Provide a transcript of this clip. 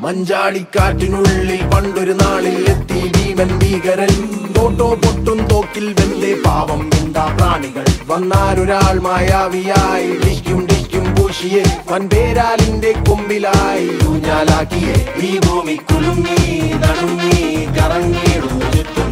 മഞ്ചാടിക്കാറ്റിനുള്ളിൽ പണ്ടൊരു നാളിൽ എത്തി ഭീമൻ ഭീകരൻ. തോട്ടോ പൊട്ടും തോക്കിൽ വെന്തേ പാവം എന്താ പ്രാണികൾ. വന്നാലൊരാൾ മായാവിയായി ഡിക്കും ഡിക്കും പൂശിയെ വൻപേരാലിന്റെ കൊമ്പിലായി ഊഞ്ഞാലാക്കിയെ. ഈ ഭൂമി കുലുങ്ങി നടുങ്ങി കറങ്ങിയിടുന്നു ചുറ്റും.